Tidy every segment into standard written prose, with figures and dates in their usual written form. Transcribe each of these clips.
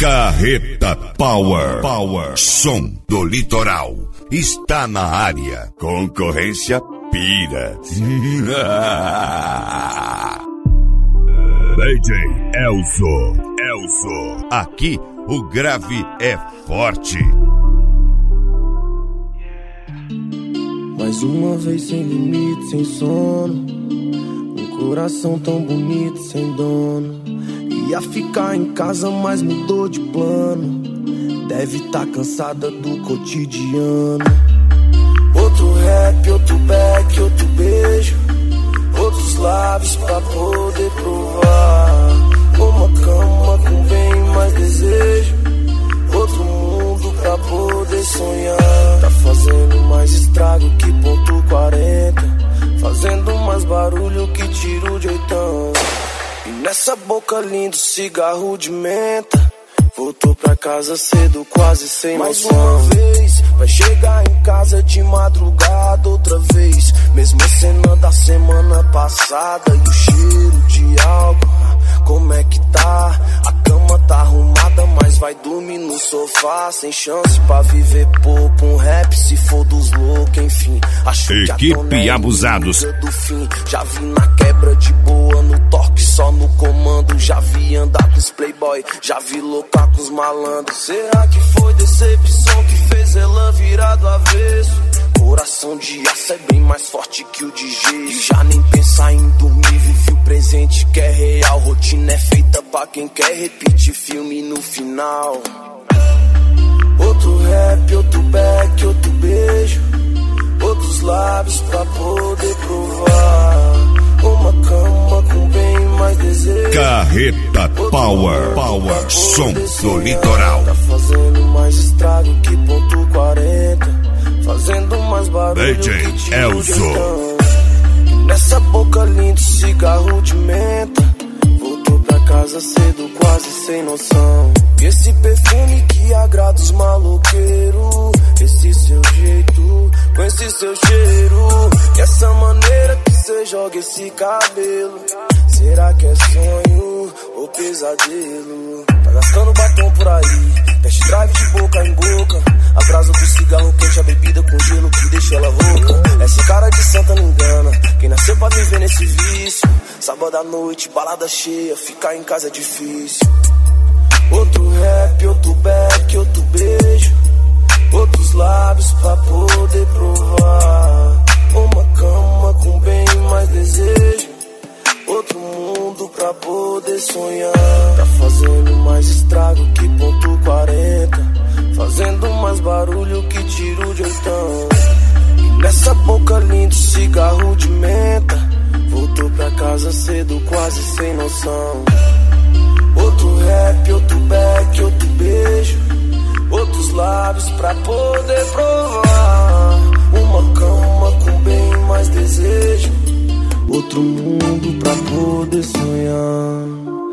Carreta Power. Som do litoral. Está na área. Concorrência pira. DJ Elzo. Aqui o grave é forte. Mais uma vez sem limite, sem sono. Um coração tão bonito, sem dono. Ia ficar em casa, mas mudou de plano. Deve tá cansada do cotidiano. Outro rap, outro back, outro beijo. Outros lábios pra poder provar. Uma cama com bem mais desejo. Outro mundo pra poder sonhar. Tá fazendo mais estrago que ponto 40. Fazendo mais barulho que tiro de 80. E nessa boca lindo cigarro de menta. Voltou pra casa cedo, quase sem noção. Mais uma vez, vai chegar em casa de madrugada outra vez. Mesma cena da semana passada. E o cheiro de álcool, como é que tá? A cama tá arrumada, mas vai dormir no sofá. Sem chance pra viver pouco, um rap se for dos loucos, enfim. Acho Equipe que a Abusados. do fim. Já vi na quebra de boa, no toque só no comando. Já vi andar com os playboy, já vi loucar com os malandros. Será que foi decepção que fez ela virar do avesso? Coração de aço é bem mais forte que o de gesso. E já nem pensar em dormir, vive o presente que é real. Rotina é feita pra quem quer repetir filme no final. Outro rap, outro back, outro beijo. Outros lábios pra poder provar. Uma cama com bem mais desejo. Carreta Power. Som do litoral. Tá fazendo mais estrago que ponto 40. Fazendo mais barulho DJ que tiro Elzo. de 80. E nessa boca lindo cigarro de menta. Voltou pra casa cedo, quase sem noção. E esse perfume que agrada os maloqueiros. Esse seu jeito, com esse seu cheiro. E essa maneira que cê joga esse cabelo. Será que é sonho ou pesadelo? Tá gastando batom por aí, test drive de boca em boca. A brasa do cigarro quente, a bebida com gelo que deixa ela rouca. Essa cara de santa não engana, quem nasceu pra viver nesse vício. Sábado à noite, balada cheia, ficar em casa é difícil. Outro rap, outro back, outro beijo. Outros lábios pra poder provar. Uma cama com bem mais desejo. Outro mundo pra poder sonhar. Tá fazendo mais estrago que ponto 40. Fazendo mais barulho que tiro de 80. E nessa boca lindo cigarro de menta. Voltou pra casa cedo, quase sem noção. Outro rap, outro back, outro beijo. Outros lábios pra poder provar. Uma cama com bem mais desejo. Outro mundo pra poder sonhar.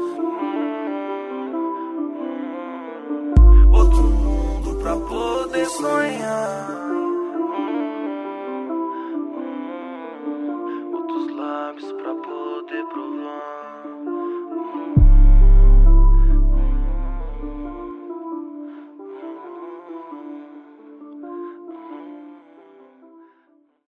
Outro mundo pra poder sonhar. Outros lábios pra poder provar.